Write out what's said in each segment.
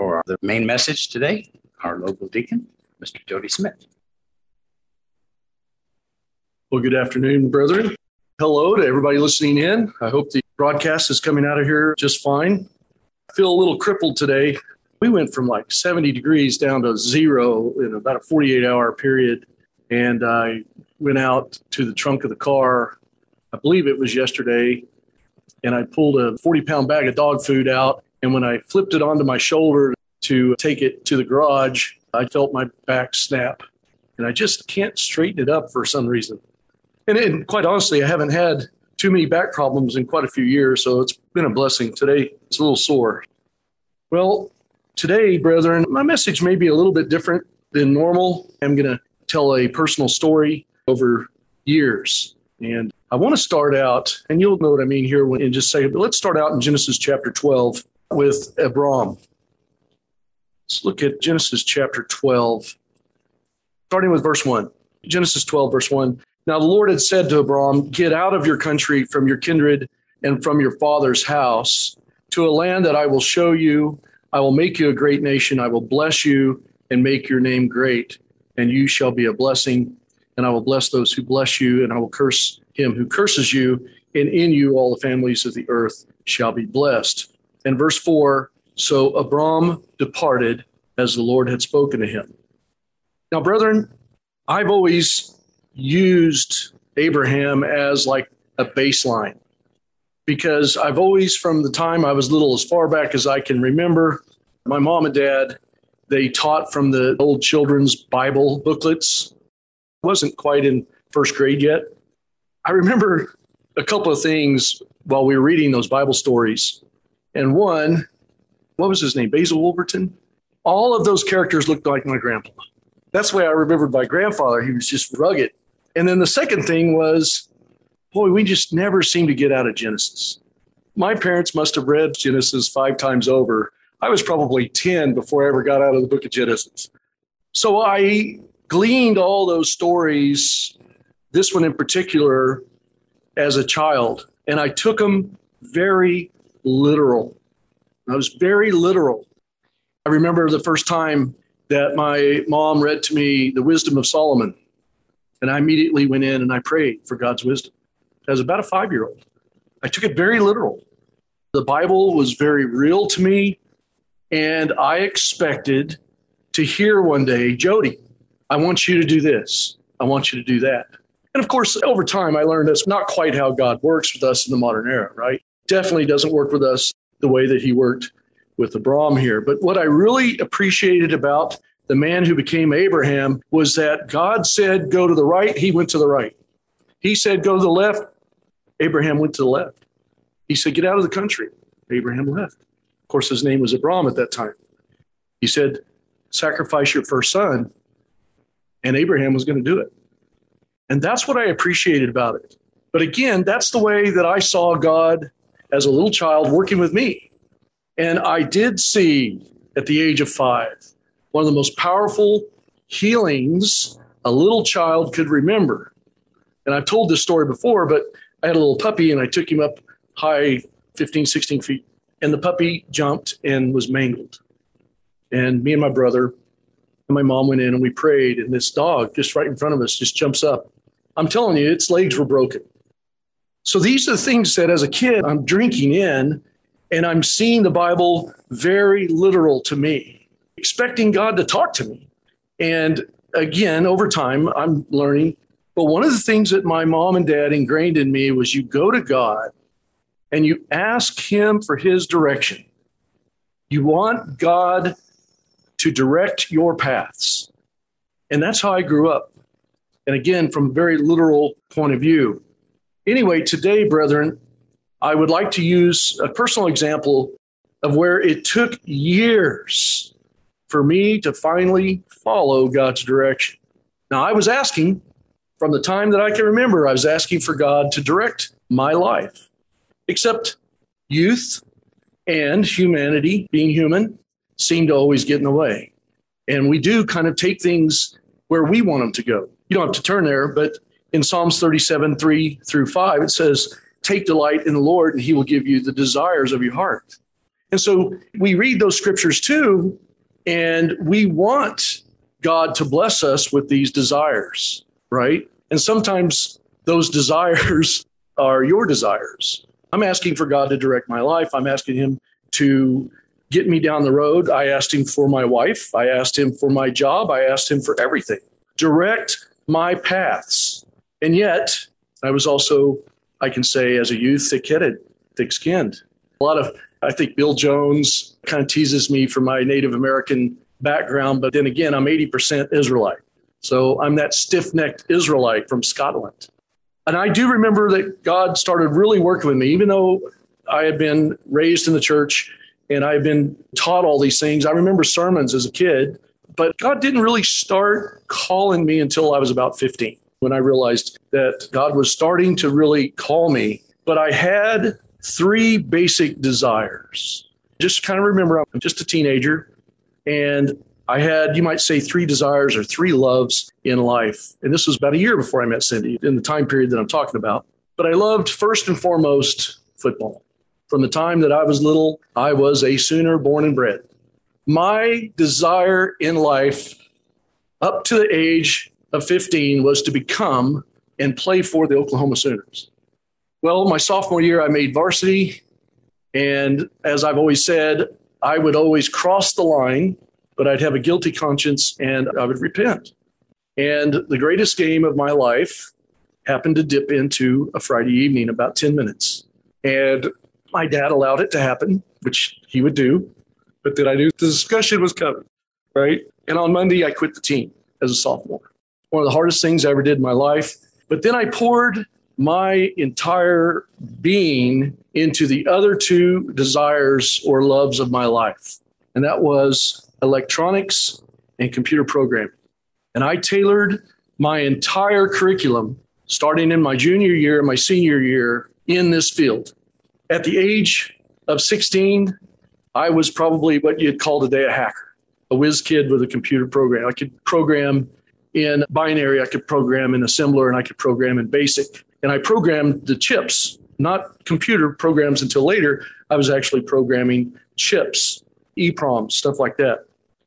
for the main message today, our local deacon, Mr. Jody Smith. Well, good afternoon, brethren. Hello to everybody listening in. I hope the broadcast is coming out of here just fine. I feel a little crippled today. We went from like 70 degrees down to zero in about a 48-hour period. And I went out to the trunk of the car, I believe it was yesterday, and I pulled a 40-pound bag of dog food out. And when I flipped it onto my shoulder to take it to the garage, I felt my back snap. And I just can't straighten it up for some reason. And quite honestly, I haven't had too many back problems in quite a few years, so it's been a blessing. Today, it's a little sore. Well, today, brethren, my message may be a little bit different than normal. I'm going to tell a personal story over years. And I want to start out, and you'll know what I mean here in just a second, but let's start out in Genesis chapter 12 with Abram. Let's look at Genesis chapter 12, starting with verse 1. Genesis 12, verse 1. Now the Lord had said to Abram, get out of your country, from your kindred, and from your father's house, to a land that I will show you. I will make you a great nation. I will bless you and make your name great, and you shall be a blessing. And I will bless those who bless you, and I will curse him who curses you, and in you all the families of the earth shall be blessed. And verse 4, so Abram departed as the Lord had spoken to him. Now, brethren, I've always used Abraham as like a baseline, because I've always, from the time I was little, as far back as I can remember, my mom and dad, they taught from the old children's Bible booklets. I wasn't quite in first grade yet. I remember a couple of things while we were reading those Bible stories. And one, what was his name? Basil Wolverton? All of those characters looked like my grandpa. That's the way I remembered my grandfather. He was just rugged. And then the second thing was, boy, we just never seemed to get out of Genesis. My parents must have read Genesis 5 times over. I was probably 10 before I ever got out of the book of Genesis. So I gleaned all those stories, this one in particular, as a child, and I took them very literal. I was very literal. I remember the first time that my mom read to me the Wisdom of Solomon, and I immediately went in and I prayed for God's wisdom. As about a 5-year-old, I took it very literal. The Bible was very real to me, and I expected to hear one day, Jody, I want you to do this. I want you to do that. And of course, over time, I learned that's not quite how God works with us in the modern era, right? Definitely doesn't work with us the way that he worked with Abram here. But what I really appreciated about the man who became Abraham was that God said, go to the right. He went to the right. He said, go to the left. Abraham went to the left. He said, get out of the country. Abraham left. Of course, his name was Abram at that time. He said, sacrifice your first son. And Abraham was going to do it. And that's what I appreciated about it. But again, that's the way that I saw God as a little child working with me. And I did see at the age of 5, one of the most powerful healings a little child could remember. And I've told this story before, but I had a little puppy and I took him up high, 15, 16 feet. And the puppy jumped and was mangled. And me and my brother and my mom went in and we prayed. And this dog just right in front of us just jumps up. I'm telling you, its legs were broken. So these are the things that as a kid, I'm drinking in and I'm seeing the Bible very literal to me, expecting God to talk to me. And again, over time, I'm learning. But one of the things that my mom and dad ingrained in me was you go to God and you ask him for his direction. You want God to direct your paths. And that's how I grew up. And again, from a very literal point of view. Anyway, today, brethren, I would like to use a personal example of where it took years for me to finally follow God's direction. Now, I was asking, from the time that I can remember, I was asking for God to direct my life. Except youth and humanity, being human, seem to always get in the way. And we do kind of take things where we want them to go. You don't have to turn there, but in Psalms 37, 3-5, it says, take delight in the Lord and he will give you the desires of your heart. And so we read those scriptures too, and we want God to bless us with these desires, right? And sometimes those desires are your desires. I'm asking for God to direct my life. I'm asking him to get me down the road. I asked him for my wife. I asked him for my job. I asked him for everything. Direct my paths. And yet I was also, I can say as a youth, thick-headed, thick-skinned. I think Bill Jones kind of teases me for my Native American background, but then again, I'm 80% Israelite. So I'm that stiff-necked Israelite from Scotland. And I do remember that God started really working with me, even though I had been raised in the church and I had been taught all these things. I remember sermons as a kid, but God didn't really start calling me until I was about 15, when I realized that God was starting to really call me. But I had 3 basic desires. Just kind of remember, I'm just a teenager, and I had, you might say, 3 desires or 3 loves in life. And this was about a year before I met Cindy, in the time period that I'm talking about. But I loved, first and foremost, football. From the time that I was little, I was a Sooner born and bred. My desire in life up to the age of 15 was to become and play for the Oklahoma Sooners. Well, my sophomore year, I made varsity. And as I've always said, I would always cross the line, but I'd have a guilty conscience and I would repent. And the greatest game of my life happened to dip into a Friday evening, about 10 minutes. And my dad allowed it to happen, which he would do. But then I knew the discussion was coming, right? And on Monday, I quit the team as a sophomore. One of the hardest things I ever did in my life. But then I poured my entire being into the other 2 desires or loves of my life. And that was electronics and computer programming. And I tailored my entire curriculum, starting in my junior year and my senior year, in this field. At the age of 16, I was probably what you'd call today a hacker, a whiz kid with a computer program. I could program in binary, I could program in assembler, and I could program in BASIC. And I programmed the chips, not computer programs until later. I was actually programming chips, EEPROM, stuff like that.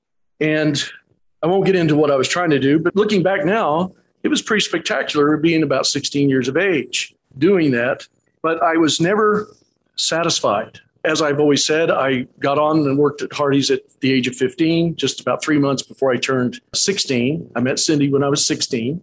And I won't get into what I was trying to do, but looking back now, it was pretty spectacular being about 16 years of age doing that. But I was never satisfied. As I've always said, I got on and worked at Hardee's at the age of 15, just about 3 months before I turned 16. I met Cindy when I was 16.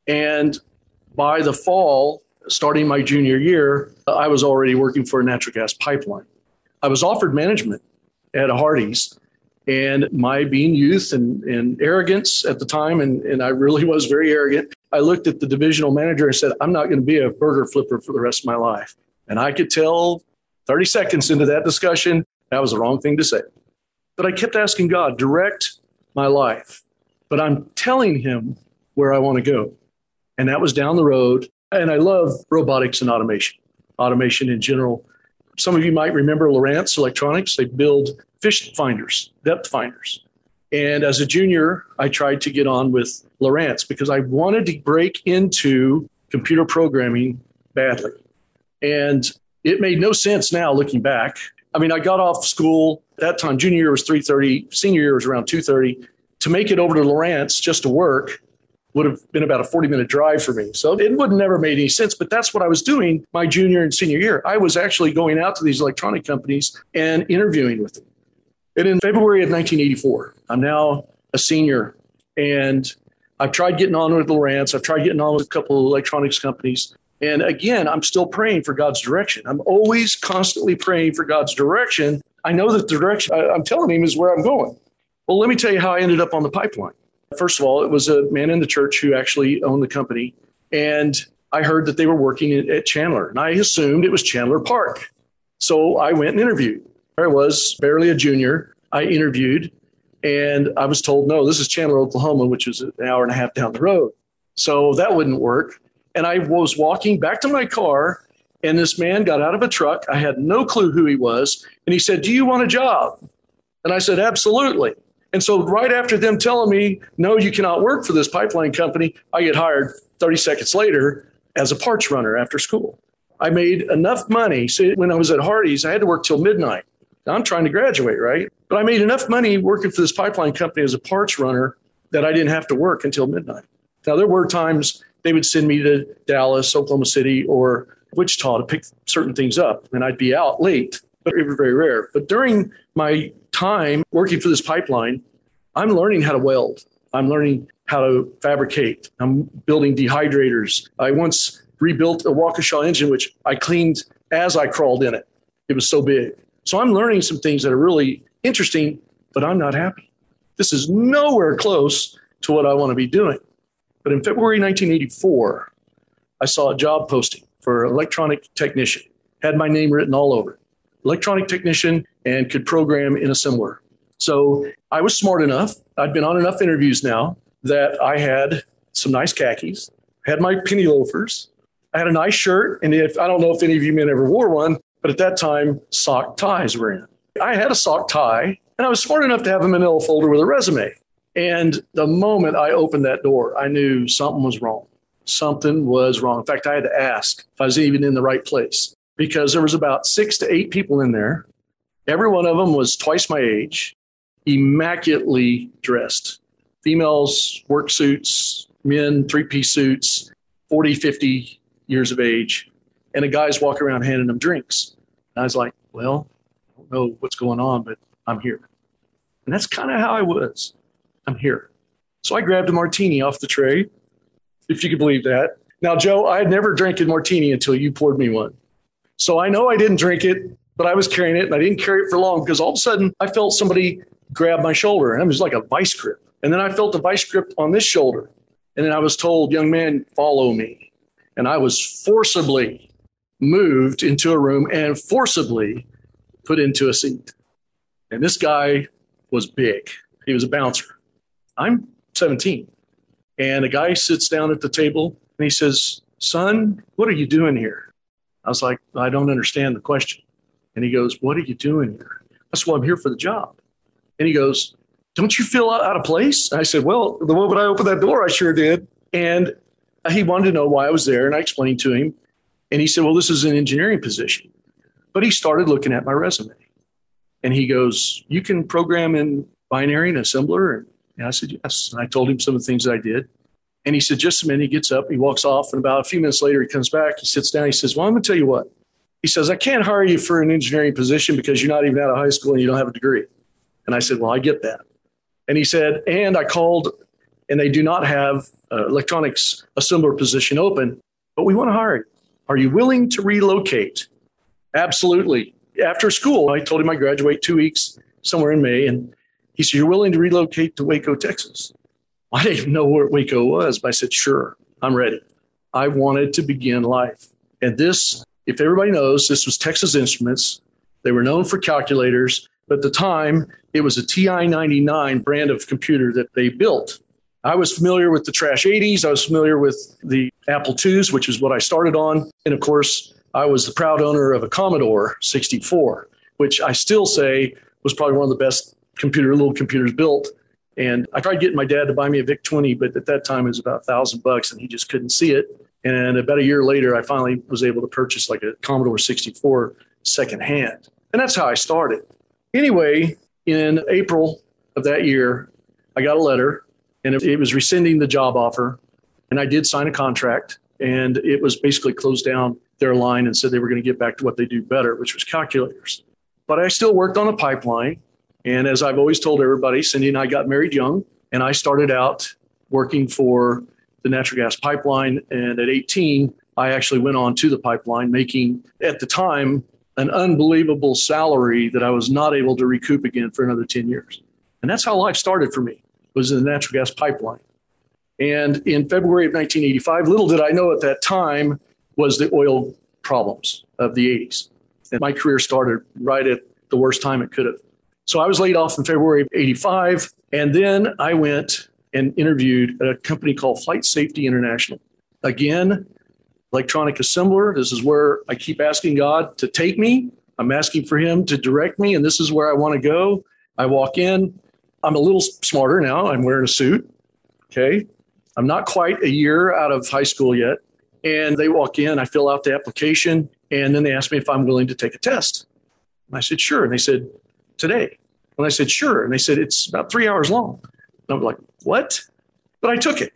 And by the fall, starting my junior year, I was already working for a natural gas pipeline. I was offered management at a Hardee's, and my being youth and arrogance at the time, and I really was very arrogant, I looked at the divisional manager and said, I'm not going to be a burger flipper for the rest of my life. And I could tell 30 seconds into that discussion, that was the wrong thing to say. But I kept asking God, direct my life. But I'm telling him where I want to go. And that was down the road. And I love robotics and automation in general. Some of you might remember Lowrance Electronics. They build fish finders, depth finders. And as a junior, I tried to get on with Lowrance because I wanted to break into computer programming badly. And it made no sense now looking back. I mean, I got off school at that time. Junior year was 3:30. Senior year was around 2:30. To make it over to Lowrance just to work would have been about a 40-minute drive for me. So it would have never made any sense. But that's what I was doing my junior and senior year. I was actually going out to these electronic companies and interviewing with them. And in February of 1984, I'm now a senior. And I've tried getting on with Lowrance. I've tried getting on with a couple of electronics companies. And again, I'm still praying for God's direction. I'm always constantly praying for God's direction. I know that the direction I'm telling him is where I'm going. Well, let me tell you how I ended up on the pipeline. First of all, it was a man in the church who actually owned the company. And I heard that they were working at Chandler. And I assumed it was Chandler Park. So I went and interviewed. I was barely a junior. I interviewed. And I was told, no, this is Chandler, Oklahoma, which is an hour and a half down the road. So that wouldn't work. And I was walking back to my car, and this man got out of a truck. I had no clue who he was. And he said, do you want a job? And I said, absolutely. And so right after them telling me, no, you cannot work for this pipeline company, I get hired 30 seconds later as a parts runner after school. I made enough money. So when I was at Hardee's, I had to work till midnight. Now I'm trying to graduate, right? But I made enough money working for this pipeline company as a parts runner that I didn't have to work until midnight. Now, there were times they would send me to Dallas, Oklahoma City, or Wichita to pick certain things up, and I'd be out late, but it was very rare. But during my time working for this pipeline, I'm learning how to weld. I'm learning how to fabricate. I'm building dehydrators. I once rebuilt a Waukesha engine, which I cleaned as I crawled in it. It was so big. So I'm learning some things that are really interesting, but I'm not happy. This is nowhere close to what I want to be doing. But in February 1984, I saw a job posting for an electronic technician. Had my name written all over it. Electronic technician, and could program in assembler. So I was smart enough. I'd been on enough interviews now that I had some nice khakis, had my penny loafers. I had a nice shirt. And I don't know if any of you men ever wore one, but at that time, sock ties were in. I had a sock tie, and I was smart enough to have a manila folder with a resume. And the moment I opened that door, I knew something was wrong. Something was wrong. In fact, I had to ask if I was even in the right place, because there was about 6 to 8 people in there. Every one of them was twice my age, immaculately dressed. Females, work suits, men, 3-piece suits, 40, 50 years of age. And the guys walk around handing them drinks. And I was like, well, I don't know what's going on, but I'm here. And that's kind of how I was. I'm here. So I grabbed a martini off the tray, if you could believe that. Now, Joe, I had never drank a martini until you poured me one. So I know I didn't drink it, but I was carrying it, and I didn't carry it for long because all of a sudden I felt somebody grab my shoulder, and it was like a vice grip. And then I felt a vice grip on this shoulder. And then I was told, young man, follow me. And I was forcibly moved into a room and forcibly put into a seat. And this guy was big. He was a bouncer. I'm 17. And a guy sits down at the table and he says, son, what are you doing here? I was like, I don't understand the question. And he goes, what are you doing here? I said, well, I'm here for the job. And he goes, don't you feel out of place? And I said, well, the moment I opened that door, I sure did. And he wanted to know why I was there. And I explained to him. And he said, well, this is an engineering position. But he started looking at my resume. And he goes, you can program in binary and assembler? And I said, yes. And I told him some of the things that I did. And he said, just a minute. He gets up, he walks off. And about a few minutes later, he comes back, he sits down. He says, well, I'm going to tell you what. He says, I can't hire you for an engineering position because you're not even out of high school and you don't have a degree. And I said, well, I get that. And he said, and I called, and they do not have electronics assembler position open, but we want to hire you. Are you willing to relocate? Absolutely. After school, I told him I graduate 2 weeks somewhere in May. And he said, you're willing to relocate to Waco, Texas? I didn't even know where Waco was, but I said, sure, I'm ready. I wanted to begin life. And this, if everybody knows, this was Texas Instruments. They were known for calculators. But at the time, it was a TI-99 brand of computer that they built. I was familiar with the Trash 80s. I was familiar with the Apple IIs, which is what I started on. And of course, I was the proud owner of a Commodore 64, which I still say was probably one of the best little computers built. And I tried getting my dad to buy me a VIC-20, but at that time it was about $1,000 and he just couldn't see it. And about a year later, I finally was able to purchase like a Commodore 64 secondhand. And that's how I started. Anyway, in April of that year, I got a letter and it was rescinding the job offer. And I did sign a contract, and it was basically closed down their line and said they were going to get back to what they do better, which was calculators. But I still worked on a pipeline. And as I've always told everybody, Cindy and I got married young, and I started out working for the natural gas pipeline. And at 18, I actually went on to the pipeline, making, at the time, an unbelievable salary that I was not able to recoup again for another 10 years. And that's how life started for me, was in the natural gas pipeline. And in February of 1985, little did I know at that time, was the oil problems of the 80s. And my career started right at the worst time it could have. So I was laid off in February of 85. And then I went and interviewed at a company called Flight Safety International. Again, electronic assembler. This is where I keep asking God to take me. I'm asking for him to direct me. And this is where I want to go. I walk in. I'm a little smarter now. I'm wearing a suit. Okay. I'm not quite a year out of high school yet. And they walk in, I fill out the application, and then they ask me if I'm willing to take a test. And I said, sure. And they said, today. And I said, sure. And they said, it's about 3 hours long. And I'm like, what? But I took it.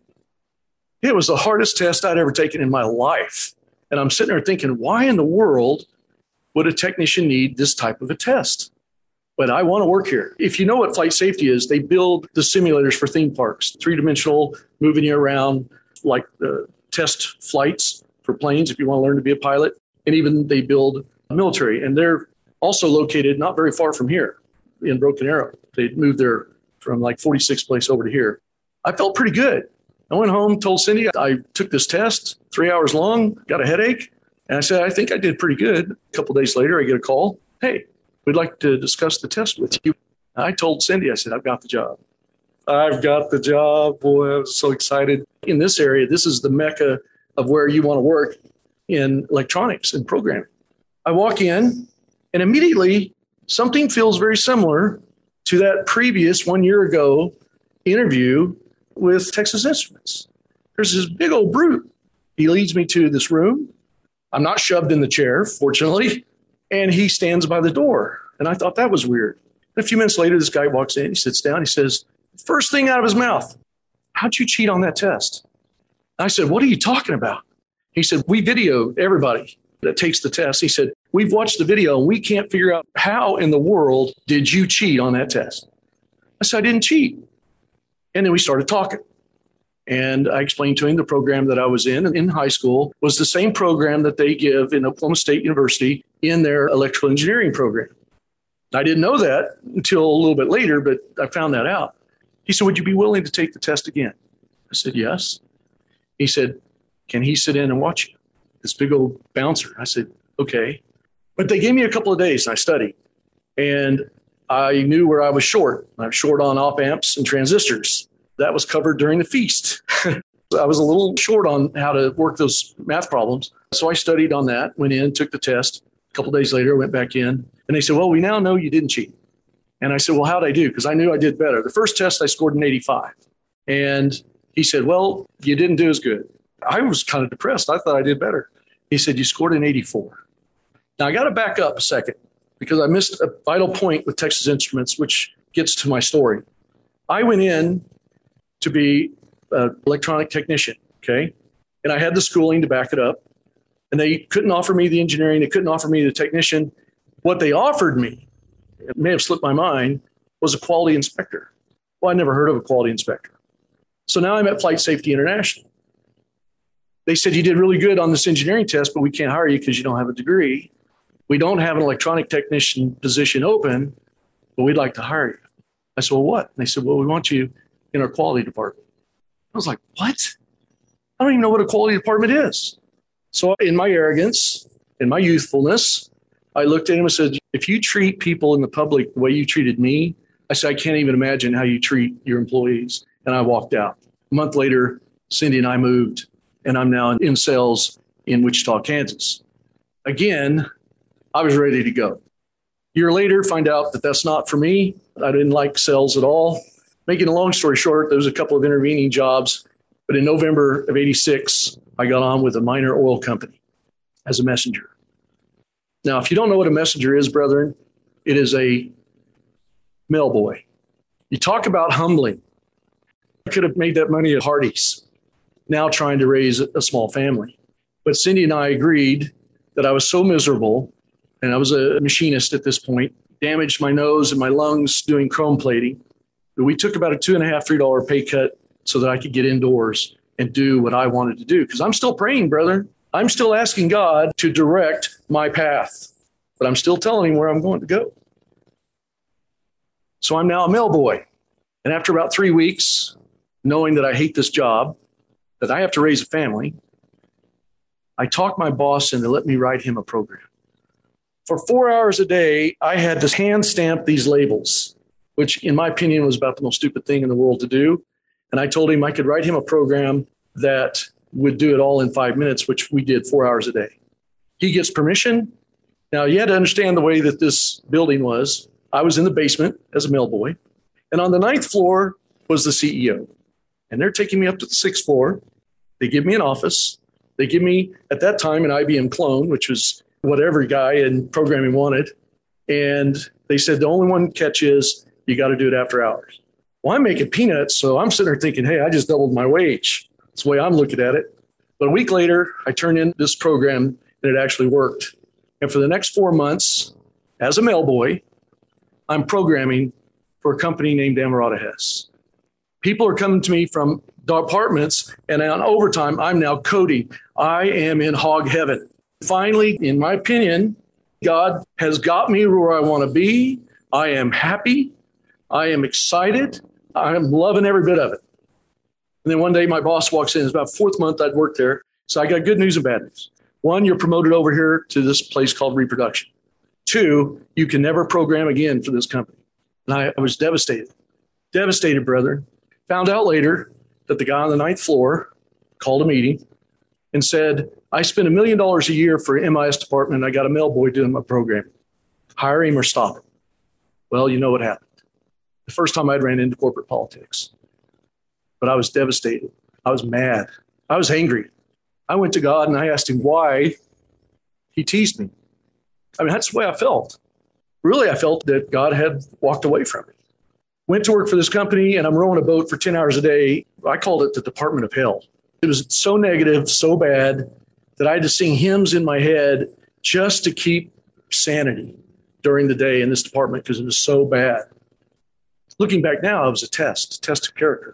It was the hardest test I'd ever taken in my life. And I'm sitting there thinking, why in the world would a technician need this type of a test? But I want to work here. If you know what flight safety is, they build the simulators for theme parks, three-dimensional, moving you around, like the test flights for planes if you want to learn to be a pilot. And even they build military. And they're also located not very far from here in Broken Arrow. They moved there from like 46th place over to here. I felt pretty good. I went home, told Cindy I took this test, 3 hours long, got a headache. And I said, I think I did pretty good. A couple of days later, I get a call. Hey, we'd like to discuss the test with you. I told Cindy, I said, I've got the job. I've got the job. Boy, I was so excited. In this area, this is the mecca of where you want to work in electronics and programming. I walk in and immediately something feels very similar to that previous 1 year ago interview with Texas Instruments. There's this big old brute. He leads me to this room. I'm not shoved in the chair, fortunately, and he stands by the door. And I thought that was weird. And a few minutes later, this guy walks in, he sits down, he says, first thing out of his mouth, how'd you cheat on that test? I said, what are you talking about? He said, we videoed everybody that takes the test. He said, we've watched the video and we can't figure out how in the world did you cheat on that test? I said, I didn't cheat. And then we started talking. And I explained to him the program that I was in high school was the same program that they give in Oklahoma State University in their electrical engineering program. I didn't know that until a little bit later, but I found that out. He said, would you be willing to take the test again? I said, yes. He said, can he sit in and watch you? This big old bouncer. I said, okay. But they gave me a couple of days and I studied. And I knew where I was short. I was short on op amps and transistors. That was covered during the feast. I was a little short on how to work those math problems. So I studied on that, went in, took the test. A couple of days later, I went back in. And they said, well, we now know you didn't cheat. And I said, well, how'd I do? Because I knew I did better. The first test, I scored an 85. And he said, well, you didn't do as good. I was kind of depressed. I thought I did better. He said, you scored an 84. Now, I got to back up a second because I missed a vital point with Texas Instruments, which gets to my story. I went in to be an electronic technician, okay? And I had the schooling to back it up. And they couldn't offer me the engineering. They couldn't offer me the technician. What they offered me, it may have slipped my mind, was a quality inspector. Well, I never heard of a quality inspector. So now I'm at Flight Safety International. They said, you did really good on this engineering test, but we can't hire you because you don't have a degree. We don't have an electronic technician position open, but we'd like to hire you. I said, well, what? And they said, well, we want you in our quality department. I was like, what? I don't even know what a quality department is. So in my arrogance, in my youthfulness, I looked at him and said, if you treat people in the public the way you treated me, I said, I can't even imagine how you treat your employees. And I walked out. A month later, Cindy and I moved, and I'm now in sales in Wichita, Kansas. Again, I was ready to go. A year later, find out that that's not for me. I didn't like sales at all. Making a long story short, there was a couple of intervening jobs. But in November of 86, I got on with a minor oil company as a messenger. Now, if you don't know what a messenger is, brethren, it is a mail boy. You talk about humbling. I could have made that money at Hardee's, now trying to raise a small family. But Cindy and I agreed that I was so miserable, and I was a machinist at this point, damaged my nose and my lungs doing chrome plating. But we took about a $2.50, $3 pay cut so that I could get indoors and do what I wanted to do. Because I'm still praying, brother. I'm still asking God to direct my path, but I'm still telling him where I'm going to go. So I'm now a mail boy. And after about 3 weeks, knowing that I hate this job, that I have to raise a family, I talked my boss into let me write him a program. For 4 hours a day, I had to hand stamp these labels, which in my opinion was about the most stupid thing in the world to do. And I told him I could write him a program that would do it all in 5 minutes, which we did 4 hours a day. He gets permission. Now, you had to understand the way that this building was. I was in the basement as a mail boy. And on the 9th floor was the CEO. And they're taking me up to the 6th floor. They give me an office. They give me, at that time, an IBM clone, which was what every guy in programming wanted. And they said the only one catch is you got to do it after hours. Well, I'm making peanuts, so I'm sitting there thinking, hey, I just doubled my wage. That's the way I'm looking at it. But a week later, I turned in this program, and it actually worked. And for the next 4 months, as a mail boy, I'm programming for a company named Amarada Hess. People are coming to me from departments, and on overtime, I'm now coding. I am in hog heaven. Finally, in my opinion, God has got me where I want to be. I am happy. I am excited. I am loving every bit of it. And then one day my boss walks in. It's about 4th month I'd worked there. So I got good news and bad news. 1, you're promoted over here to this place called Reproduction. 2, you can never program again for this company. And I was devastated. Devastated, brother. Found out later that the guy on the 9th floor called a meeting and said, I spend $1 million a year for MIS department. And I got a mail boy doing my program. Hire him or stop him. Well, you know what happened. The first time I'd ran into corporate politics. But I was devastated. I was mad. I was angry. I went to God and I asked him why he teased me. I mean, that's the way I felt. Really, I felt that God had walked away from me. Went to work for this company and I'm rowing a boat for 10 hours a day. I called it the Department of Hell. It was so negative, so bad that I had to sing hymns in my head just to keep sanity during the day in this department because it was so bad. Looking back now, it was a test of character.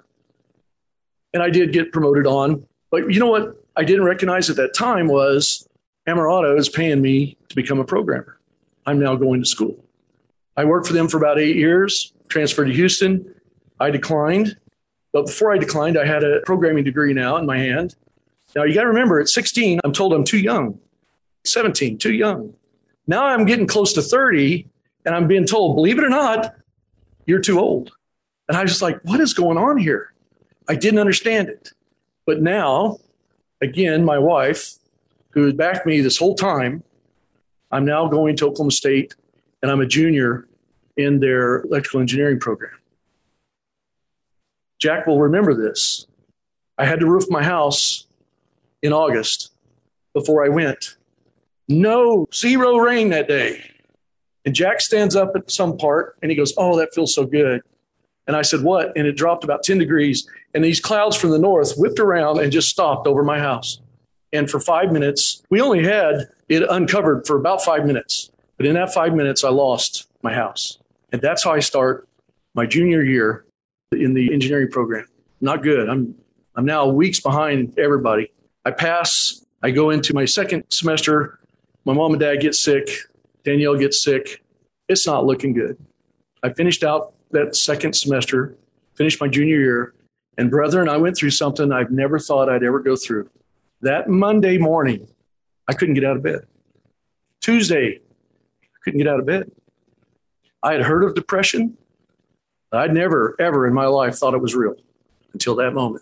And I did get promoted on. But you know what I didn't recognize at that time was Amarada is paying me to become a programmer. I'm now going to school. I worked for them for about 8 years, transferred to Houston. I declined. But before I declined, I had a programming degree now in my hand. Now, you got to remember, at 16, I'm told I'm too young. 17, too young. Now I'm getting close to 30, and I'm being told, believe it or not, you're too old. And I was just like, what is going on here? I didn't understand it. But now, again, my wife, who had backed me this whole time, I'm now going to Oklahoma State, and I'm a junior in their electrical engineering program. Jack will remember this. I had to roof my house in August before I went. No, 0 rain that day. And Jack stands up at some part and he goes, oh, that feels so good. And I said, what? And it dropped about 10 degrees. And these clouds from the north whipped around and just stopped over my house. And for 5 minutes, we only had it uncovered for about 5 minutes. But in that 5 minutes, I lost my house. And that's how I start my junior year in the engineering program. Not good. I'm now weeks behind everybody. I pass. I go into my second semester. My mom and dad get sick. Danielle gets sick. It's not looking good. I finished out that second semester, finished my junior year, and brethren, I went through something I've never thought I'd ever go through. That Monday morning, I couldn't get out of bed. Tuesday, I couldn't get out of bed. I had heard of depression. I'd never, ever in my life thought it was real until that moment.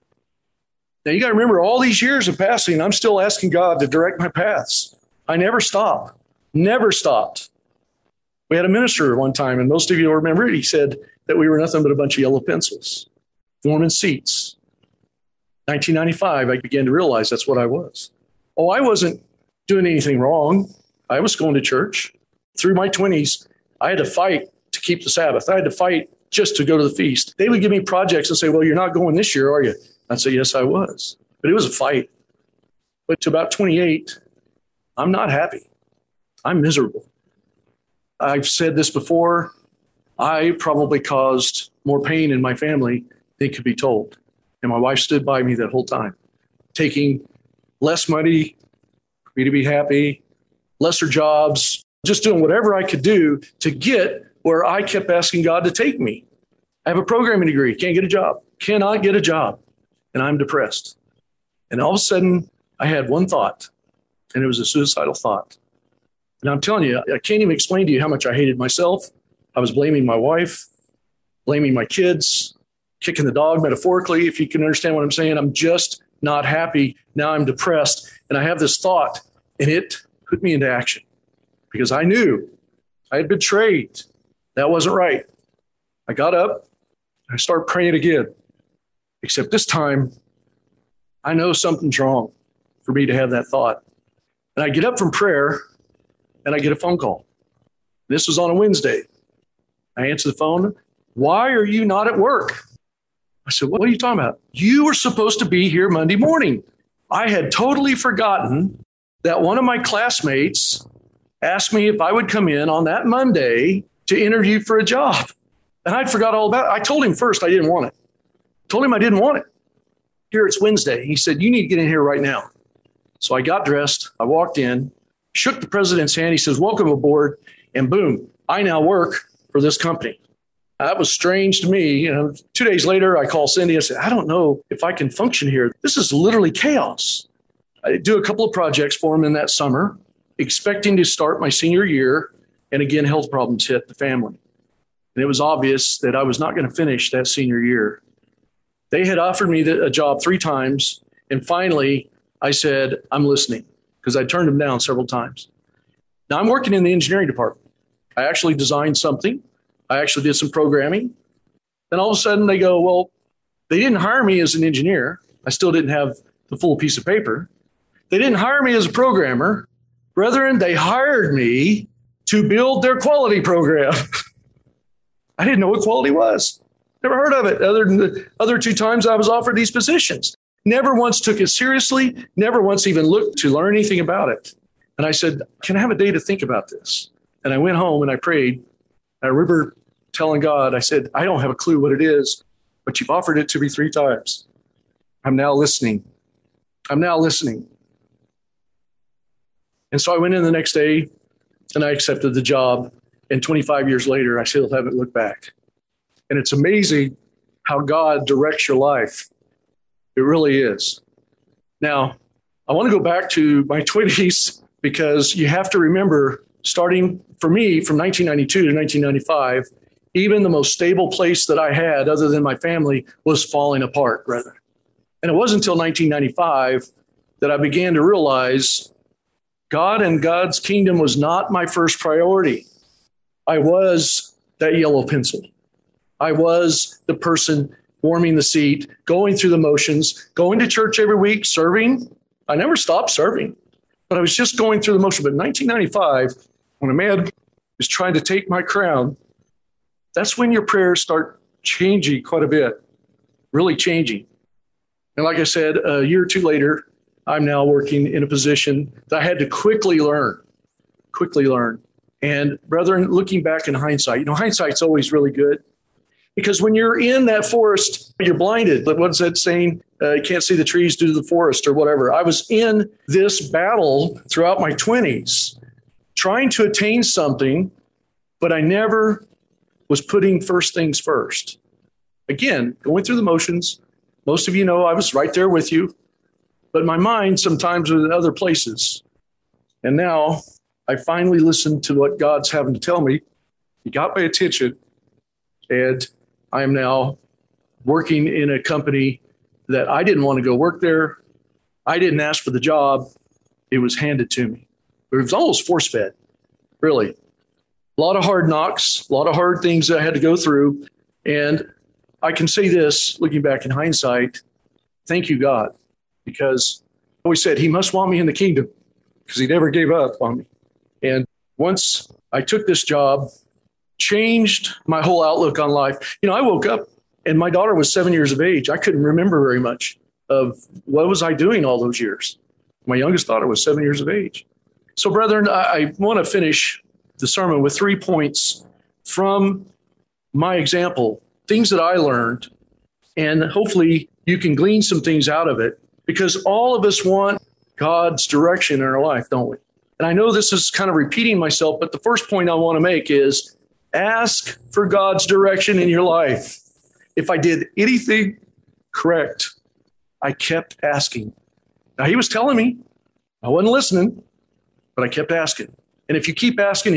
Now, you got to remember, all these years of passing, I'm still asking God to direct my paths. I never stop. Never stopped. We had a minister one time, and most of you will remember it. He said that we were nothing but a bunch of yellow pencils, forming seats. 1995, I began to realize that's what I was. Oh, I wasn't doing anything wrong. I was going to church. Through my 20s, I had to fight to keep the Sabbath. I had to fight just to go to the feast. They would give me projects and say, well, you're not going this year, are you? I'd say, yes, I was. But it was a fight. But to about 28, I'm not happy. I'm miserable. I've said this before. I probably caused more pain in my family than could be told. And my wife stood by me that whole time, taking less money for me to be happy, lesser jobs, just doing whatever I could do to get where I kept asking God to take me. I have a programming degree, can't get a job, cannot get a job, and I'm depressed. And all of a sudden, I had one thought, and it was a suicidal thought. And I'm telling you, I can't even explain to you how much I hated myself. I was blaming my wife, blaming my kids, kicking the dog metaphorically, if you can understand what I'm saying. I'm just not happy. Now I'm depressed. And I have this thought, and it put me into action because I knew I had betrayed. That wasn't right. I got up. I started praying again, except this time I know something's wrong for me to have that thought. And I get up from prayer and I get a phone call. This was on a Wednesday. I answered the phone. Why are you not at work? I said, what are you talking about? You were supposed to be here Monday morning. I had totally forgotten that one of my classmates asked me if I would come in on that Monday to interview for a job. And I'd forgot all about it. I told him first I didn't want it. Told him I didn't want it. Here, it's Wednesday. He said, you need to get in here right now. So I got dressed. I walked in, shook the president's hand. He says, welcome aboard. And boom, I now work for this company. That was strange to me. 2 days later, I called Cindy. I said, I don't know if I can function here. This is literally chaos. I do a couple of projects for him in that summer, expecting to start my senior year. And again, health problems hit the family. And it was obvious that I was not going to finish that senior year. They had offered me a job 3 times. And finally, I said, I'm listening, because I turned them down several times. Now I'm working in the engineering department. I actually designed something. I actually did some programming. Then all of a sudden they go, well, they didn't hire me as an engineer. I still didn't have the full piece of paper. They didn't hire me as a programmer. Brethren, they hired me to build their quality program. I didn't know what quality was. Never heard of it other than the other 2 times I was offered these positions. Never once took it seriously. Never once even looked to learn anything about it. And I said, can I have a day to think about this? And I went home and I prayed. I remember telling God, I said, I don't have a clue what it is, but you've offered it to me 3 times. I'm now listening. I'm now listening. And so I went in the next day and I accepted the job. And 25 years later, I still haven't looked back. And it's amazing how God directs your life. It really is. Now, I want to go back to my 20s because you have to remember, starting for me from 1992 to 1995, even the most stable place that I had other than my family was falling apart, rather. And it wasn't until 1995 that I began to realize God and God's kingdom was not my first priority. I was that yellow pencil. I was the person warming the seat, going through the motions, going to church every week, serving. I never stopped serving, but I was just going through the motion. But in 1995, when a man is trying to take my crown, that's when your prayers start changing quite a bit, really changing. And like I said, a year or 2 later, I'm now working in a position that I had to quickly learn. And brethren, looking back in hindsight, hindsight's always really good. Because when you're in that forest, you're blinded. What's that saying? You can't see the trees due to the forest or whatever. I was in this battle throughout my 20s, trying to attain something, but I never was putting first things first. Again, going through the motions. Most of you know I was right there with you, but my mind sometimes was in other places. And now I finally listened to what God's having to tell me. He got my attention, and I am now working in a company that I didn't want to go work there. I didn't ask for the job. It was handed to me. It was almost force-fed, really. A lot of hard knocks, a lot of hard things that I had to go through. And I can say this, looking back in hindsight, thank you, God, because I always said he must want me in the kingdom because he never gave up on me. And once I took this job, changed my whole outlook on life. I woke up and my daughter was 7 years of age. I couldn't remember very much of what was I doing all those years. My youngest daughter was 7 years of age. So brethren, I want to finish the sermon with 3 points from my example, things that I learned, and hopefully you can glean some things out of it, because all of us want God's direction in our life, don't we? And I know this is kind of repeating myself, but the first point I want to make is ask for God's direction in your life. If I did anything correct, I kept asking. Now, he was telling me, I wasn't listening, but I kept asking. And if you keep asking,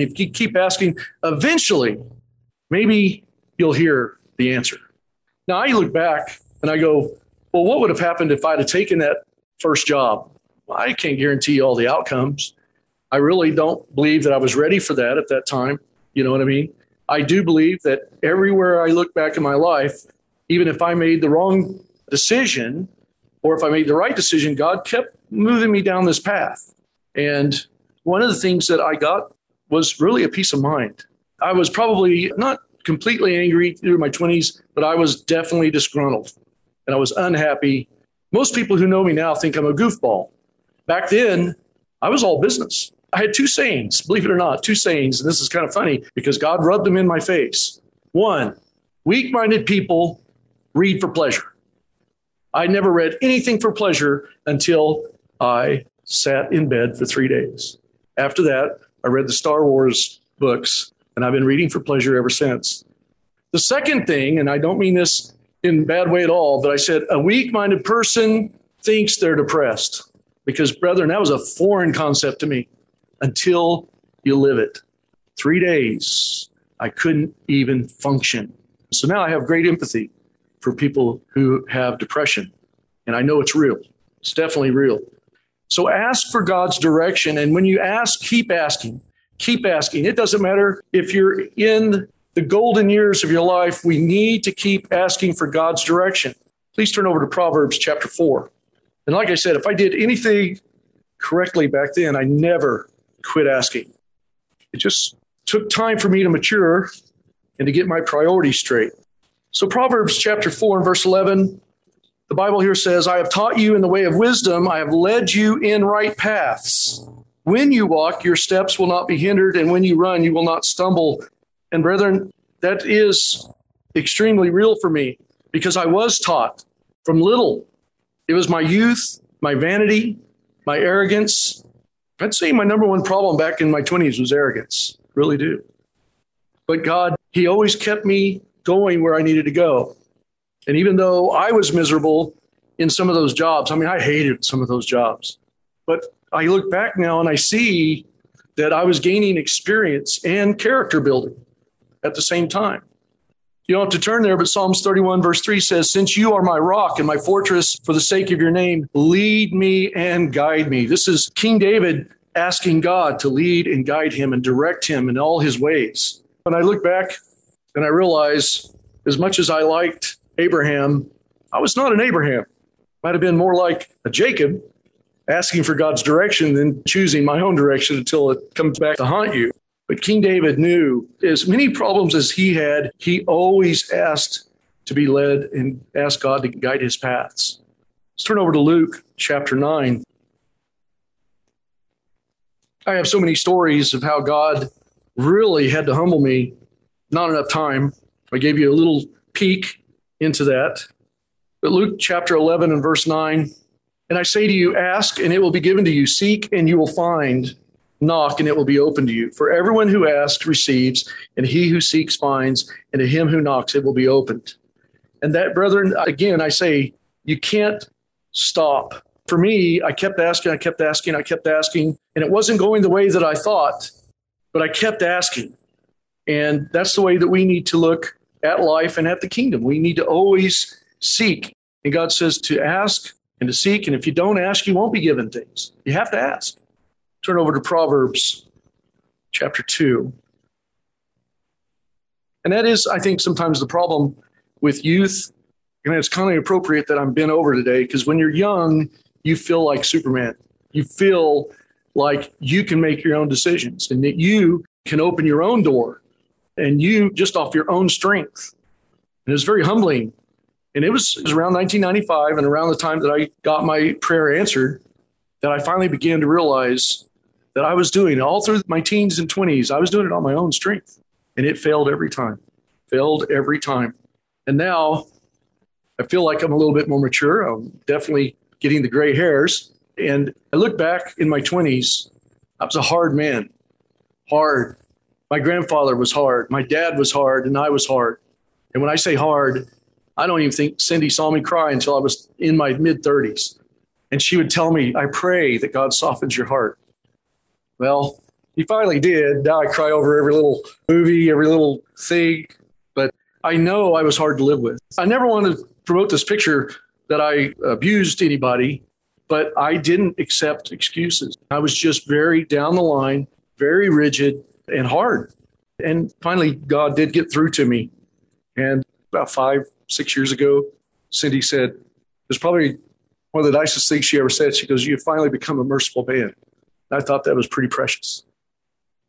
eventually, maybe you'll hear the answer. Now, I look back and I go, well, what would have happened if I'd have taken that first job? Well, I can't guarantee all the outcomes. I really don't believe that I was ready for that at that time. You know what I mean? I do believe that everywhere I look back in my life, even if I made the wrong decision or if I made the right decision, God kept moving me down this path. And one of the things that I got was really a peace of mind. I was probably not completely angry through my 20s, but I was definitely disgruntled and I was unhappy. Most people who know me now think I'm a goofball. Back then, I was all business. I had two sayings, believe it or not, two sayings. And this is kind of funny because God rubbed them in my face. One, weak-minded people read for pleasure. I never read anything for pleasure until I sat in bed for 3 days. After that, I read the Star Wars books, and I've been reading for pleasure ever since. The second thing, and I don't mean this in a bad way at all, but I said a weak-minded person thinks they're depressed. Because, brethren, that was a foreign concept to me until you live it. 3 days, I couldn't even function. So now I have great empathy for people who have depression. And I know it's real. It's definitely real. So ask for God's direction. And when you ask, keep asking. Keep asking. It doesn't matter if you're in the golden years of your life. We need to keep asking for God's direction. Please turn over to Proverbs chapter 4. And like I said, if I did anything correctly back then, I never quit asking. It just took time for me to mature and to get my priorities straight. So Proverbs chapter 4 and verse 11, the Bible here says, I have taught you in the way of wisdom. I have led you in right paths. When you walk, your steps will not be hindered. And when you run, you will not stumble. And brethren, that is extremely real for me because I was taught from little. It was my youth, my vanity, my arrogance. I'd say my number one problem back in my 20s was arrogance. Really do. But God, He always kept me going where I needed to go. And even though I was miserable in some of those jobs, I mean, I hated some of those jobs. But I look back now and I see that I was gaining experience and character building at the same time. You don't have to turn there, but Psalms 31 verse 3 says, since you are my rock and my fortress for the sake of your name, lead me and guide me. This is King David asking God to lead and guide him and direct him in all his ways. When I look back and I realize as much as I liked Abraham, I was not an Abraham. Might have been more like a Jacob asking for God's direction than choosing my own direction until it comes back to haunt you. But King David knew as many problems as he had, he always asked to be led and asked God to guide his paths. Let's turn over to Luke chapter 9. I have so many stories of how God really had to humble me. Not enough time. I gave you a little peek into that. But Luke chapter 11 and verse 9, and I say to you, ask and it will be given to you. Seek and you will find. Knock and it will be open to you. For everyone who asks receives, and he who seeks finds, and to him who knocks it will be opened. And that, brethren, again, I say, you can't stop. For me, I kept asking, and it wasn't going the way that I thought, but I kept asking. And that's the way that we need to look at life and at the kingdom. We need to always seek. And God says to ask and to seek, and if you don't ask, you won't be given things. You have to ask. Turn over to Proverbs chapter 2. And that is, I think, sometimes the problem with youth. And it's kind of appropriate that I'm bent over today because when you're young, you feel like Superman. You feel like you can make your own decisions and that you can open your own door and you just off your own strength. And it's very humbling. And it was around 1995 and around the time that I got my prayer answered that I finally began to realize that I was doing all through my teens and 20s. I was doing it on my own strength, and it failed every time. And now I feel like I'm a little bit more mature. I'm definitely getting the gray hairs. And I look back in my 20s, I was a hard man. Hard. My grandfather was hard. My dad was hard, and I was hard. And when I say hard, I don't even think Cindy saw me cry until I was in my mid-30s. And she would tell me, I pray that God softens your heart. Well, he finally did. Now I cry over every little movie, every little thing. But I know I was hard to live with. I never wanted to promote this picture that I abused anybody, but I didn't accept excuses. I was just very down the line, very rigid and hard. And finally, God did get through to me. And about 5-6 years ago, Cindy said, it was probably one of the nicest things she ever said. She goes, "You have finally become a merciful man." I thought that was pretty precious.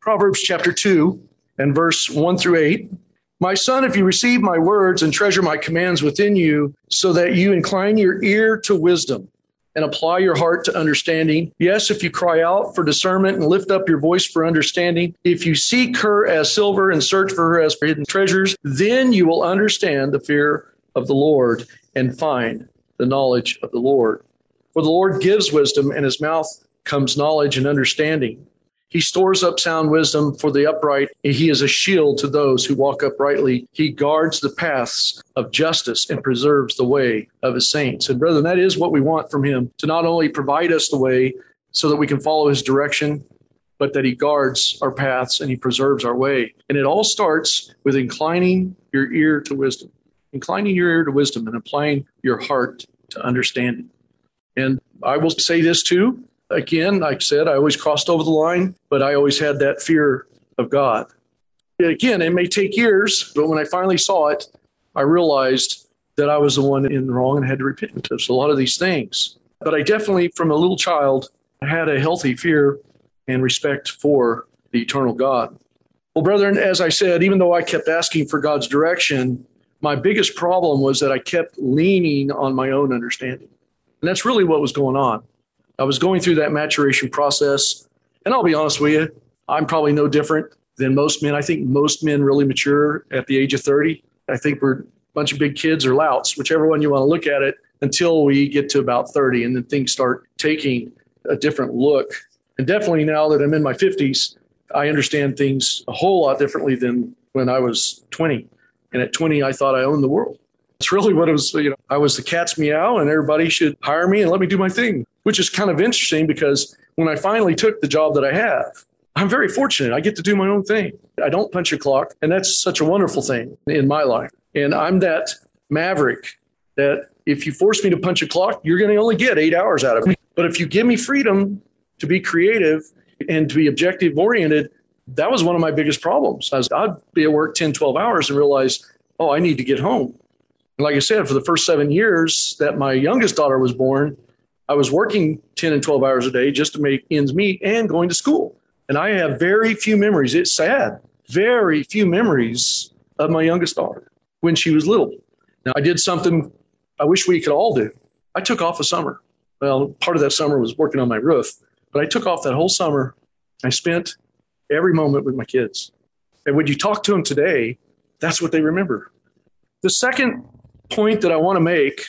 Proverbs chapter 2 and verse 1 through 8. My son, if you receive my words and treasure my commands within you, so that you incline your ear to wisdom and apply your heart to understanding. Yes, if you cry out for discernment and lift up your voice for understanding, if you seek her as silver and search for her as for hidden treasures, then you will understand the fear of the Lord and find the knowledge of the Lord. For the Lord gives wisdom, and his mouth comes knowledge and understanding. He stores up sound wisdom for the upright. He is a shield to those who walk uprightly. He guards the paths of justice and preserves the way of his saints. And brethren, that is what we want from him, to not only provide us the way so that we can follow his direction, but that he guards our paths and he preserves our way. And it all starts with inclining your ear to wisdom, inclining your ear to wisdom and applying your heart to understanding. And I will say this too. Again, like I said, I always crossed over the line, but I always had that fear of God. And again, it may take years, but when I finally saw it, I realized that I was the one in the wrong and had to repent of a lot of these things. But I definitely, from a little child, had a healthy fear and respect for the eternal God. Well, brethren, as I said, even though I kept asking for God's direction, my biggest problem was that I kept leaning on my own understanding. And that's really what was going on. I was going through that maturation process. And I'll be honest with you, I'm probably no different than most men. I think most men really mature at the age of 30. I think we're a bunch of big kids or louts, whichever one you want to look at it, until we get to about 30. And then things start taking a different look. And definitely now that I'm in my 50s, I understand things a whole lot differently than when I was 20. And at 20, I thought I owned the world. It's really what it was. I was the cat's meow and everybody should hire me and let me do my thing, which is kind of interesting because when I finally took the job that I have, I'm very fortunate. I get to do my own thing. I don't punch a clock. And that's such a wonderful thing in my life. And I'm that maverick that if you force me to punch a clock, you're going to only get 8 hours out of me. But if you give me freedom to be creative and to be objective oriented, that was one of my biggest problems. I'd be at work 10, 12 hours and realize, oh, I need to get home. And like I said, for the first 7 years that my youngest daughter was born, I was working 10 and 12 hours a day just to make ends meet and going to school. And I have very few memories. It's sad. Very few memories of my youngest daughter when she was little. Now, I did something I wish we could all do. I took off a summer. Well, part of that summer was working on my roof, but I took off that whole summer. I spent every moment with my kids. And when you talk to them today, that's what they remember. The second point that I want to make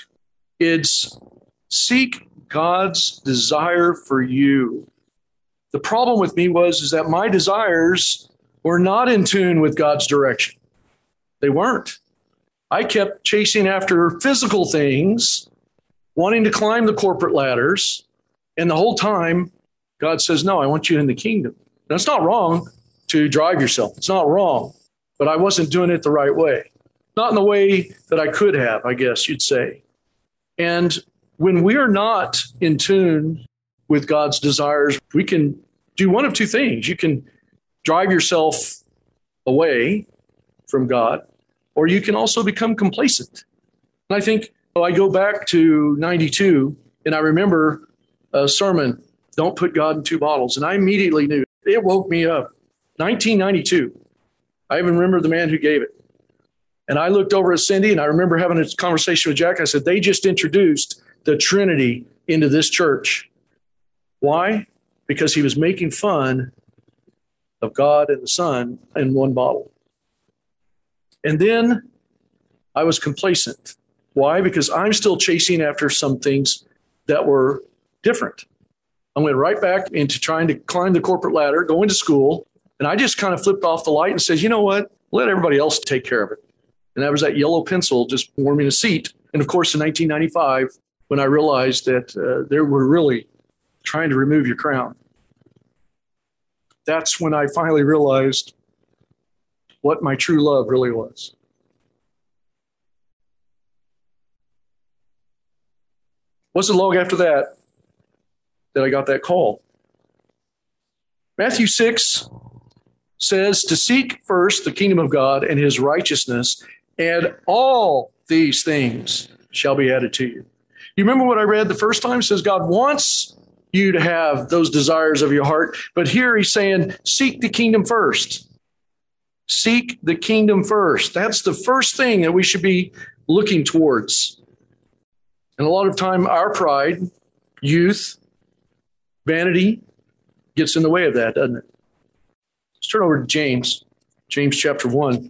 is seek God's desire for you. The problem with me is that my desires were not in tune with God's direction. They weren't. I kept chasing after physical things, wanting to climb the corporate ladders. And the whole time, God says, no, I want you in the kingdom. Now, it's not wrong to drive yourself. It's not wrong. But I wasn't doing it the right way. Not in the way that I could have, I guess you'd say. And when we are not in tune with God's desires, we can do one of two things. You can drive yourself away from God, or you can also become complacent. And I think I go back to 92, and I remember a sermon, Don't Put God in Two Bottles. And I immediately knew. It woke me up. 1992. I even remember the man who gave it. And I looked over at Cindy, and I remember having a conversation with Jack. I said, they just introduced the Trinity into this church. Why? Because he was making fun of God and the Son in one bottle. And then I was complacent. Why? Because I'm still chasing after some things that were different. I went right back into trying to climb the corporate ladder, going to school, and I just kind of flipped off the light and says, you know what? Let everybody else take care of it. And that was that yellow pencil just warming a seat. And of course, in 1995, when I realized that they were really trying to remove your crown, that's when I finally realized what my true love really was. Wasn't long after that I got that call. Matthew 6 says to seek first the kingdom of God and his righteousness, and all these things shall be added to you. You remember what I read the first time? It says God wants you to have those desires of your heart. But here he's saying, seek the kingdom first. Seek the kingdom first. That's the first thing that we should be looking towards. And a lot of time, our pride, youth, vanity gets in the way of that, doesn't it? Let's turn over to James chapter 1.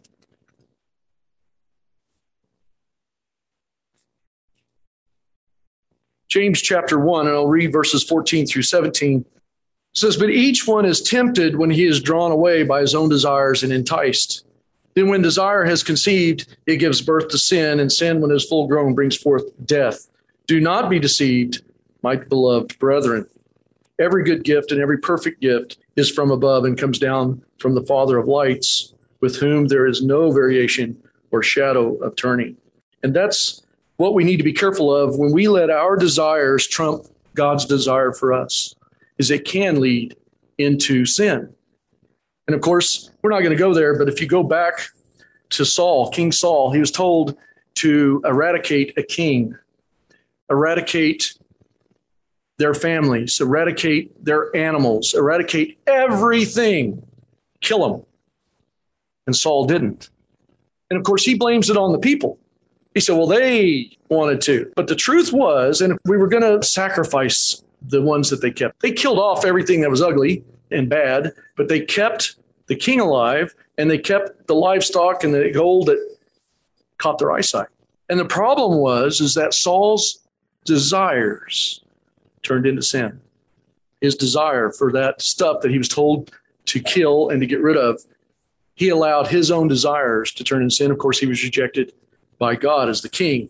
James chapter 1, and I'll read verses 14 through 17. It says, but each one is tempted when he is drawn away by his own desires and enticed. Then when desire has conceived, it gives birth to sin, and sin, when it is full grown, brings forth death. Do not be deceived, my beloved brethren. Every good gift and every perfect gift is from above and comes down from the Father of lights, with whom there is no variation or shadow of turning. And that's what we need to be careful of when we let our desires trump God's desire for us, is it can lead into sin. And of course, we're not going to go there, but if you go back to Saul, King Saul, he was told to eradicate a king, eradicate their families, eradicate their animals, eradicate everything, kill them. And Saul didn't. And of course, he blames it on the people. He said, well, they wanted to. But the truth was, and if we were going to sacrifice the ones that they kept, they killed off everything that was ugly and bad, but they kept the king alive, and they kept the livestock and the gold that caught their eyesight. And the problem is that Saul's desires turned into sin. His desire for that stuff that he was told to kill and to get rid of, he allowed his own desires to turn into sin. Of course, he was rejected by God as the king.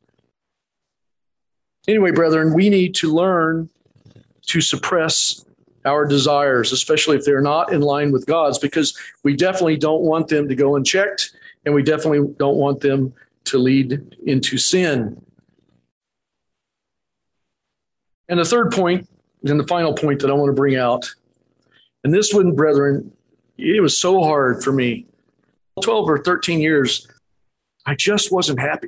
Anyway, brethren, we need to learn to suppress our desires, especially if they're not in line with God's, because we definitely don't want them to go unchecked, and we definitely don't want them to lead into sin. And the third point, and the final point that I want to bring out, and this one, brethren, it was so hard for me. 12 or 13 years, I just wasn't happy.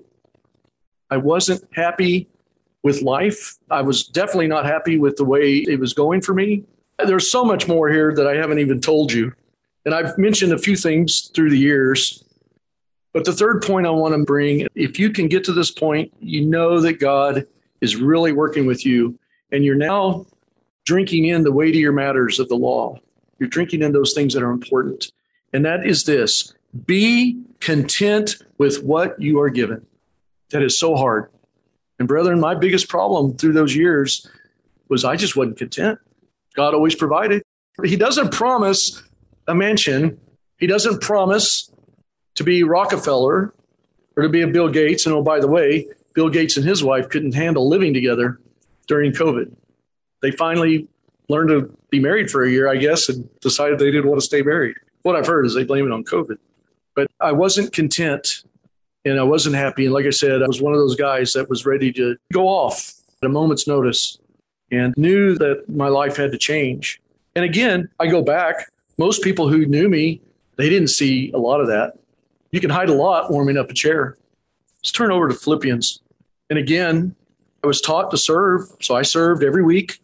I wasn't happy with life. I was definitely not happy with the way it was going for me. There's so much more here that I haven't even told you. And I've mentioned a few things through the years. But the third point I want to bring, if you can get to this point, you know that God is really working with you, and you're now drinking in the weightier matters of the law. You're drinking in those things that are important. And that is this: be content with what you are given. That is so hard. And brethren, my biggest problem through those years was I just wasn't content. God always provided. He doesn't promise a mansion. He doesn't promise to be Rockefeller or to be a Bill Gates. And oh, by the way, Bill Gates and his wife couldn't handle living together during COVID. They finally learned to be married for a year, I guess, and decided they didn't want to stay married. What I've heard is they blame it on COVID. But I wasn't content, and I wasn't happy. And like I said, I was one of those guys that was ready to go off at a moment's notice and knew that my life had to change. And again, I go back. Most people who knew me, they didn't see a lot of that. You can hide a lot warming up a chair. Let's turn over to Philippians. And again, I was taught to serve. So I served every week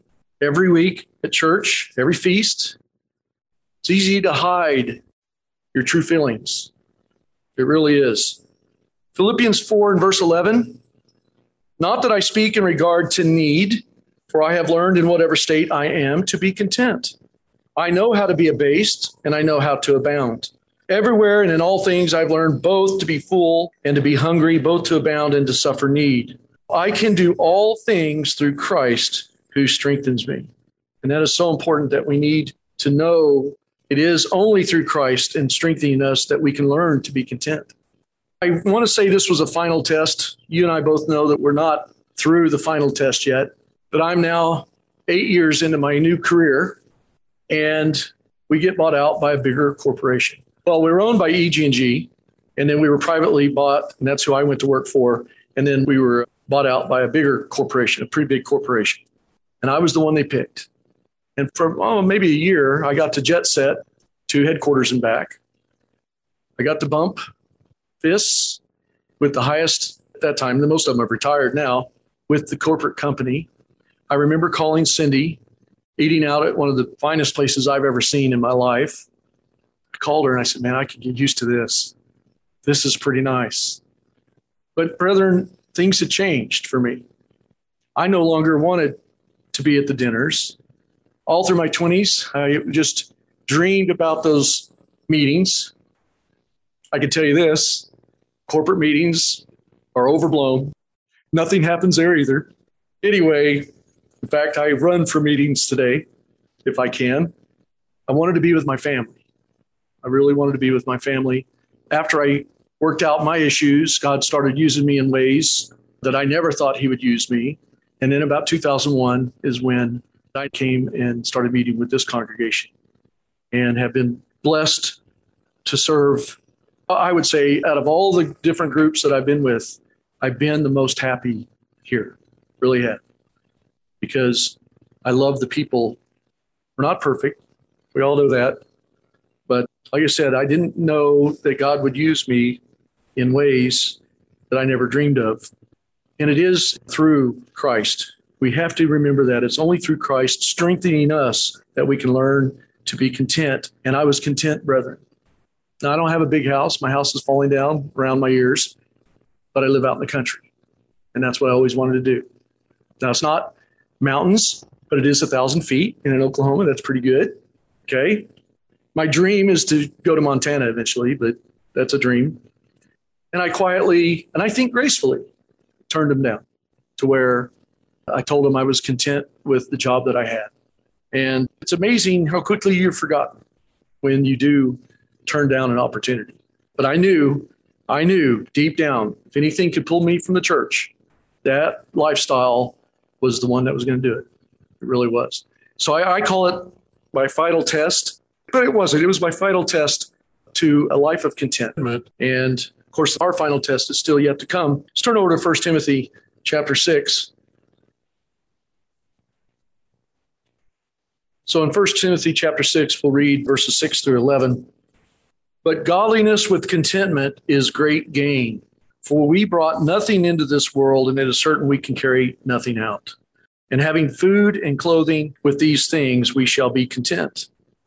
at church, every feast. It's easy to hide your true feelings. It really is. Philippians 4 and verse 11. Not that I speak in regard to need, for I have learned in whatever state I am to be content. I know how to be abased, and I know how to abound. Everywhere and in all things I've learned both to be full and to be hungry, both to abound and to suffer need. I can do all things through Christ who strengthens me. And that is so important, that we need to know it is only through Christ and strengthening us that we can learn to be content. I want to say this was a final test. You and I both know that we're not through the final test yet, but I'm now 8 years into my new career, and we get bought out by a bigger corporation. Well, we were owned by EG&G, and then we were privately bought, and that's who I went to work for. And then we were bought out by a bigger corporation, a pretty big corporation. And I was the one they picked. And for maybe a year, I got to jet set to headquarters and back. I got to bump fists with the highest at that time. The most of them have retired now, with the corporate company. I remember calling Cindy eating out at one of the finest places I've ever seen in my life. I called her and I said, man, I could get used to this. This is pretty nice. But brethren, things had changed for me. I no longer wanted to be at the dinners. All through my 20s, I just dreamed about those meetings. I can tell you this, corporate meetings are overblown. Nothing happens there either. Anyway, in fact, I run for meetings today, if I can. I wanted to be with my family. I really wanted to be with my family. After I worked out my issues, God started using me in ways that I never thought he would use me. And then about 2001 is when I came and started meeting with this congregation and have been blessed to serve. I would say out of all the different groups that I've been with, I've been the most happy here, really have, because I love the people. We're not perfect. We all know that. But like I said, I didn't know that God would use me in ways that I never dreamed of. And it is through Christ. We have to remember that it's only through Christ strengthening us that we can learn to be content. And I was content, brethren. Now, I don't have a big house. My house is falling down around my ears, but I live out in the country. And that's what I always wanted to do. Now, it's not mountains, but it is 1,000 feet. And in Oklahoma, that's pretty good. Okay. My dream is to go to Montana eventually, but that's a dream. And I quietly, and I think gracefully, turned him down to where I told him I was content with the job that I had. And it's amazing how quickly you're forgotten when you do turn down an opportunity. But I knew deep down, if anything could pull me from the church, that lifestyle was the one that was going to do it. It really was. So I call it my final test, but it wasn't. It was my final test to a life of contentment. And of course, our final test is still yet to come. Let's turn over to 1 Timothy chapter 6. So in 1 Timothy chapter 6, we'll read verses 6 through 11. But godliness with contentment is great gain. For we brought nothing into this world, and it is certain we can carry nothing out. And having food and clothing, with these things we shall be content.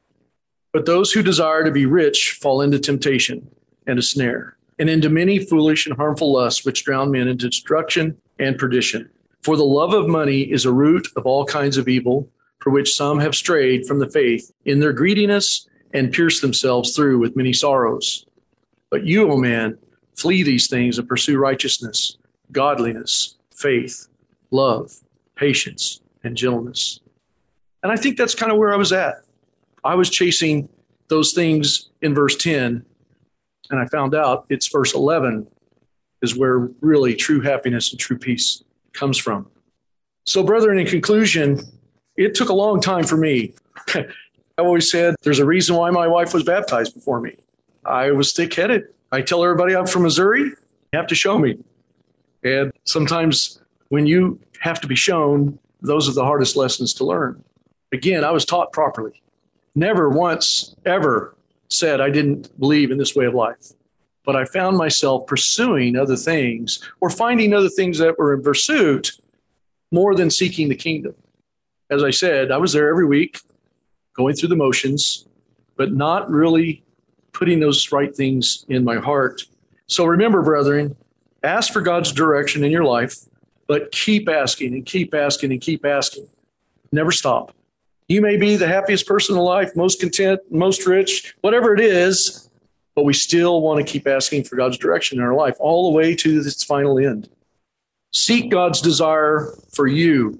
But those who desire to be rich fall into temptation and a snare, and into many foolish and harmful lusts, which drown men into destruction and perdition. For the love of money is a root of all kinds of evil, for which some have strayed from the faith in their greediness and pierced themselves through with many sorrows. But you, O man, flee these things and pursue righteousness, godliness, faith, love, patience, and gentleness. And I think that's kind of where I was at. I was chasing those things in verse 10, and I found out it's verse 11 is where really true happiness and true peace comes from. So, brethren, in conclusion, it took a long time for me. I always said there's a reason why my wife was baptized before me. I was thick-headed. I tell everybody I'm from Missouri, you have to show me. And sometimes when you have to be shown, those are the hardest lessons to learn. Again, I was taught properly. Never once, ever said I didn't believe in this way of life. But I found myself pursuing other things or finding other things that were in pursuit more than seeking the kingdom. As I said, I was there every week, going through the motions, but not really putting those right things in my heart. So remember, brethren, ask for God's direction in your life, but keep asking and keep asking and keep asking. Never stop. You may be the happiest person in life, most content, most rich, whatever it is, but we still want to keep asking for God's direction in our life all the way to its final end. Seek God's desire for you,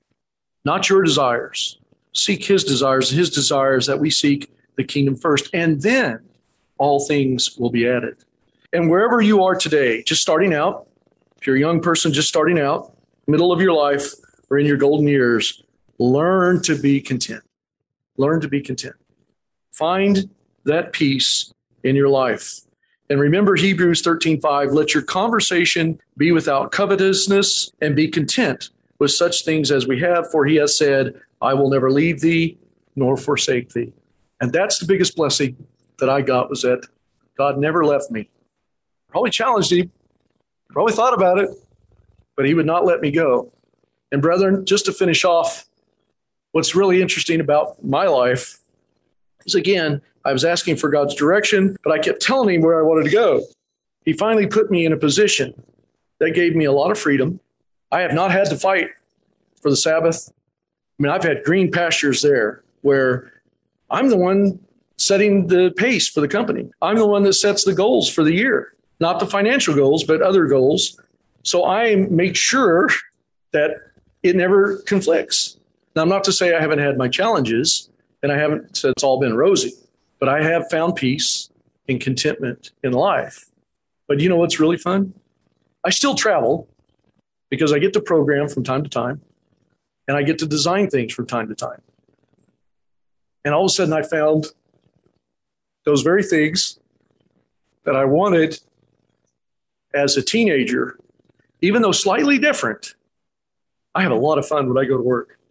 not your desires. Seek his desires that we seek the kingdom first, and then all things will be added. And wherever you are today, just starting out, if you're a young person just starting out, middle of your life, or in your golden years, learn to be content. Learn to be content. Find that peace in your life. And remember Hebrews 13:5, let your conversation be without covetousness and be content with such things as we have, for he has said, I will never leave thee nor forsake thee. And that's the biggest blessing that I got, was that God never left me. Probably challenged him, probably thought about it, but he would not let me go. And brethren, just to finish off, what's really interesting about my life is, again, I was asking for God's direction, but I kept telling him where I wanted to go. He finally put me in a position that gave me a lot of freedom. I have not had to fight for the Sabbath. I mean, I've had green pastures there where I'm the one setting the pace for the company. I'm the one that sets the goals for the year, not the financial goals, but other goals. So I make sure that it never conflicts. Now, I'm not to say I haven't had my challenges, and I haven't said it's all been rosy, but I have found peace and contentment in life. But you know what's really fun? I still travel because I get to program from time to time, and I get to design things from time to time. And all of a sudden I found those very things that I wanted as a teenager, even though slightly different. I have a lot of fun when I go to work.